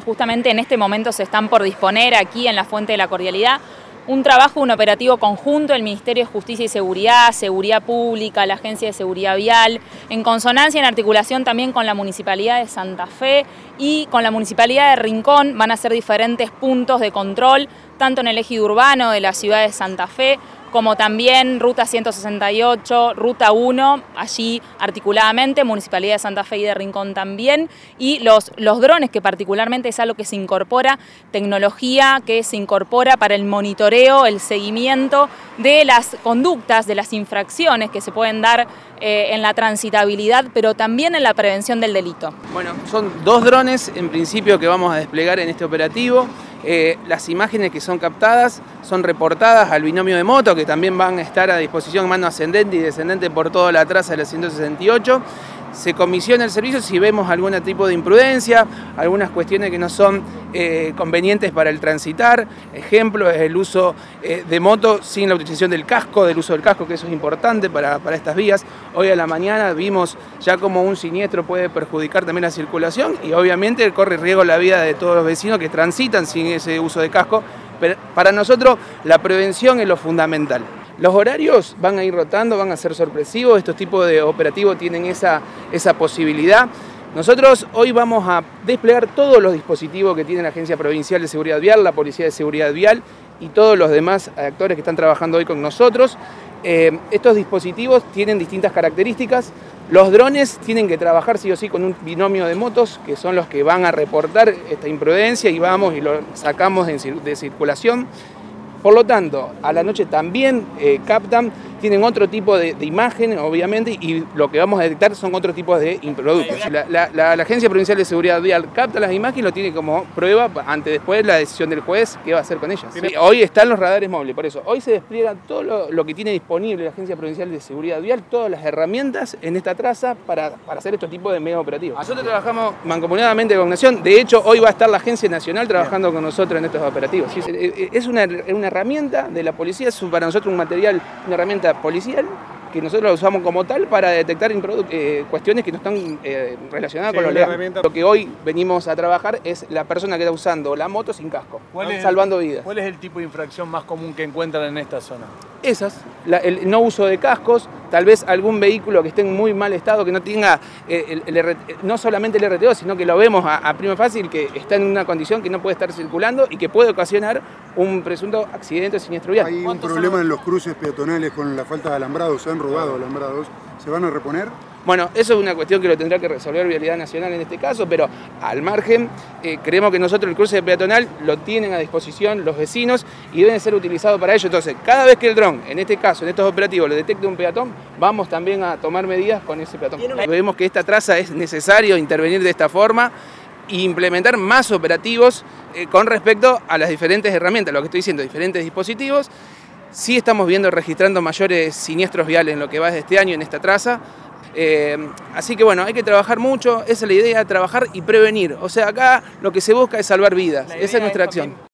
justamente en este momento se están por disponer aquí en la Fuente de la Cordialidad. Un trabajo, un operativo conjunto del Ministerio de Justicia y Seguridad, Seguridad Pública, la Agencia de Seguridad Vial, en consonancia, en articulación también con la Municipalidad de Santa Fe y con la Municipalidad de Rincón. Van a ser diferentes puntos de control, tanto en el ejido urbano de la ciudad de Santa Fe, como también Ruta 168, Ruta 1, allí articuladamente, Municipalidad de Santa Fe y de Rincón también, y los drones, que particularmente es algo que se incorpora, tecnología que se incorpora para el monitoreo, el seguimiento de las conductas, de las infracciones que se pueden dar en la transitabilidad, pero también en la prevención del delito. Bueno, son 2 drones en principio que vamos a desplegar en este operativo. Las imágenes que son captadas son reportadas al binomio de moto, que también van a estar a disposición mano ascendente y descendente por toda la traza de la 168. Se comisiona el servicio si vemos algún tipo de imprudencia, algunas cuestiones que no son convenientes para el transitar. Ejemplo es el uso de moto sin la utilización del casco, que eso es importante para estas vías. Hoy a la mañana vimos ya cómo un siniestro puede perjudicar también la circulación y obviamente corre riesgo la vida de todos los vecinos que transitan sin ese uso de casco. Pero para nosotros la prevención es lo fundamental. Los horarios van a ir rotando, van a ser sorpresivos, estos tipos de operativos tienen esa posibilidad. Nosotros hoy vamos a desplegar todos los dispositivos que tiene la Agencia Provincial de Seguridad Vial, la Policía de Seguridad Vial y todos los demás actores que están trabajando hoy con nosotros. Estos dispositivos tienen distintas características. Los drones tienen que trabajar sí o sí con un binomio de motos, que son los que van a reportar esta imprudencia y vamos y lo sacamos de circulación. Por lo tanto, a la noche también captan, tienen otro tipo de imagen, obviamente, y lo que vamos a detectar son otro tipo de productos. La Agencia Provincial de Seguridad Vial capta las imágenes y lo tiene como prueba ante después la decisión del juez qué va a hacer con ellas. Sí, hoy están los radares móviles, por eso hoy se despliega todo lo que tiene disponible la Agencia Provincial de Seguridad Vial, todas las herramientas en esta traza para hacer estos tipos de medios operativos. Nosotros trabajamos mancomunadamente con Nación, de hecho hoy va a estar la Agencia Nacional trabajando con nosotros en estos operativos. Sí, es una herramienta de la policía, es para nosotros un material, una herramienta policial que nosotros lo usamos como tal para detectar cuestiones que no están relacionadas con lo legal. Lo que hoy venimos a trabajar es la persona que está usando la moto sin casco, salvando vidas. ¿Cuál es el tipo de infracción más común que encuentran en esta zona? Esas, el no uso de cascos, tal vez algún vehículo que esté en muy mal estado, que no tenga no solamente el RTO, sino que lo vemos a prima fácil, que está en una condición que no puede estar circulando y que puede ocasionar un presunto accidente o siniestro vial. Hay un problema en los cruces peatonales con la falta de alambrados, se han robado alambrados, ¿se van a reponer? Bueno, eso es una cuestión que lo tendrá que resolver Vialidad Nacional en este caso, pero al margen, creemos que nosotros el cruce peatonal lo tienen a disposición los vecinos y deben ser utilizados para ello. Entonces, cada vez que el dron, en este caso, en estos operativos, le detecte un peatón, vamos también a tomar medidas con ese peatón. Vemos que esta traza es necesario intervenir de esta forma e implementar más operativos con respecto a las diferentes herramientas, lo que estoy diciendo, diferentes dispositivos. Sí estamos registrando mayores siniestros viales en lo que va de este año en esta traza. Así que bueno, hay que trabajar mucho, esa es la idea, trabajar y prevenir. O sea, acá lo que se busca es salvar vidas, esa es nuestra acción.